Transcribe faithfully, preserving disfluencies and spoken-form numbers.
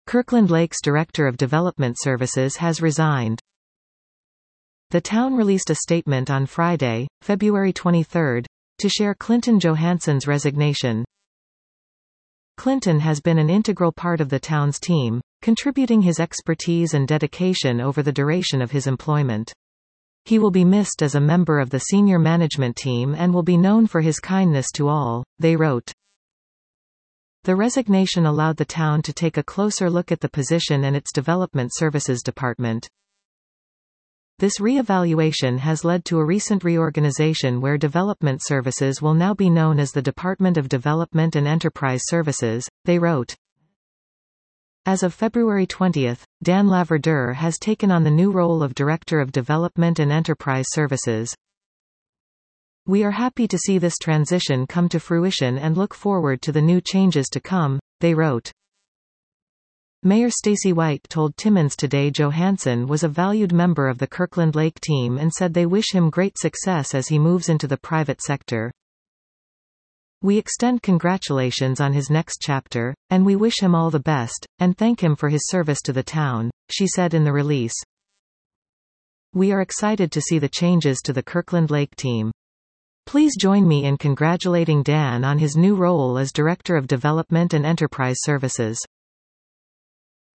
Kirkland Lake's Director of Development Services has resigned. The town released a statement on Friday, February twenty-third, to share Clinton Johansson's resignation. Clinton has been an integral part of the town's team, contributing his expertise and dedication over the duration of his employment. He will be missed as a member of the senior management team and will be known for his kindness to all, they wrote. The resignation allowed the town to take a closer look at the position and its Development Services Department. This re-evaluation has led to a recent reorganization where Development Services will now be known as the Department of Development and Enterprise Services, they wrote. As of February twentieth, Dan Laverdure has taken on the new role of Director of Development and Enterprise Services. We are happy to see this transition come to fruition and look forward to the new changes to come, they wrote. Mayor Stacy White told Timmins today Johansson was a valued member of the Kirkland Lake team and said they wish him great success as he moves into the private sector. We extend congratulations on his next chapter, and we wish him all the best, and thank him for his service to the town, she said in the release. We are excited to see the changes to the Kirkland Lake team. Please join me in congratulating Dan on his new role as Director of Development and Enterprise Services.